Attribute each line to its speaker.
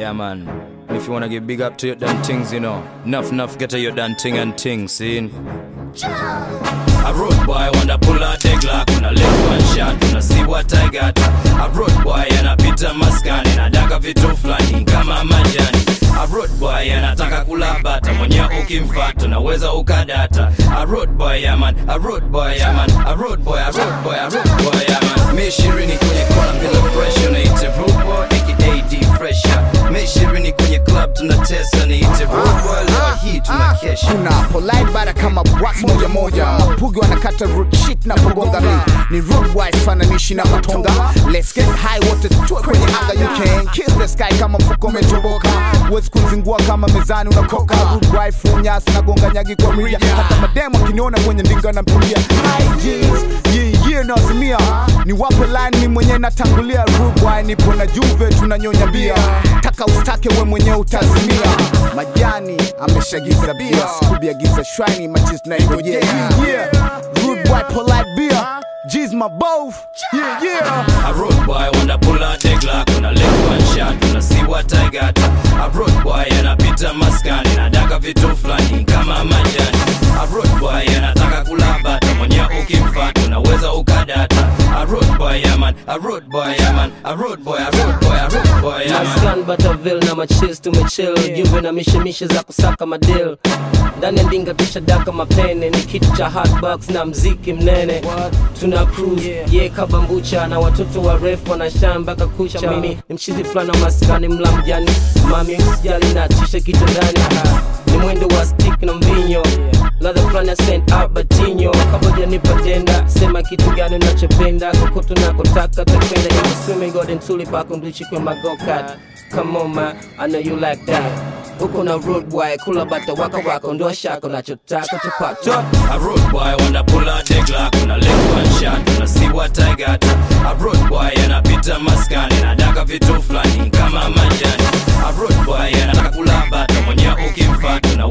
Speaker 1: Yeah, man. If you wanna give big up to your done things, you know. Enough, get to your done thing and things, see? A road boy wanna pull out the Glock, wanna live one shot, wanna see what I got. A road boy anapita maskani, nadaka vitu flani kama majani. A road boy anataka kula bata, mwenye ukimfata naweza ukadata. A road boy yeah man, a road boy yeah man, a road boy, a road boy, a road boy yeah man. Mishirini kwenye kona bila pressure, naite road boy aka D-Fresher. Mishirini kwenye club tunatesa, naite road boy, leo hii tunakesha.
Speaker 2: Kuna polite bara kama wax moja moja, mapugi wanakata root shit na pogonga mi. Ni road boy fananishi na matonga. Let's get high wote tuwe kwenye anga, you can kiss the sky kama mfuko umetoboka. Wezi kunzingua kama mezani unakoka. Road boy funyasi na gonga nyagi kwa mria. Hata mademo akiniona kwenye ndinga na mpulia. High jeans, yeah nazimia. Ni wape line ni mwenye natangulia. Road boy nipo na Juve tunanyonya bia. Taka ustake we mwenye utazimia. Majani ameshagiza bia, Scooby agiza shrine, machiz na ingojea. Yeah, rude boy polite beer, G's my both. Yeah.
Speaker 1: A road boy wanna pull out the Glock, wanna live one shot, wanna see what I got. A road boy anapita maskani, nadaka vitu flani kama majani. A road boy anataka kula bata, mwenye ukimfata naweza ukadata. A road boy yeah man, a road boy yeah man, a road boy, a road boy, a road boy yeah man.
Speaker 3: Maskan Butterville na machiz tumechill, Juve na mishemishe za kusaka madil. Ndani ya ndinga tushadaka mapene, ni kitu cha hotbox na mziki mnene. Tuna cruise, yeah kabambucha, na watoto wa ref wanashine mpaka kucha. Mimi ni mchizi flana maskani mla mjani, mami usijali na tisha kitandani. Ni mwendo wa stick na mvinyo, ladha flani ya Saint Albertino. Kaboja nipa denda, sema kitu gani unachopenda, kokoto nakotaka takwenda. If swimming golden tulip ako mblichi kwa magokat. Come on man, I know you like that. Uko na road boy, kula bata waka waka, ndo shako nachotaka tupata.
Speaker 1: A road boy wanna pull out the Glock, wanna live one shot, wanna see what I got. A road boy anapita maskani, nadaka vitu flani kama majani. A road boy anataka kula bata, mwenye ukimfata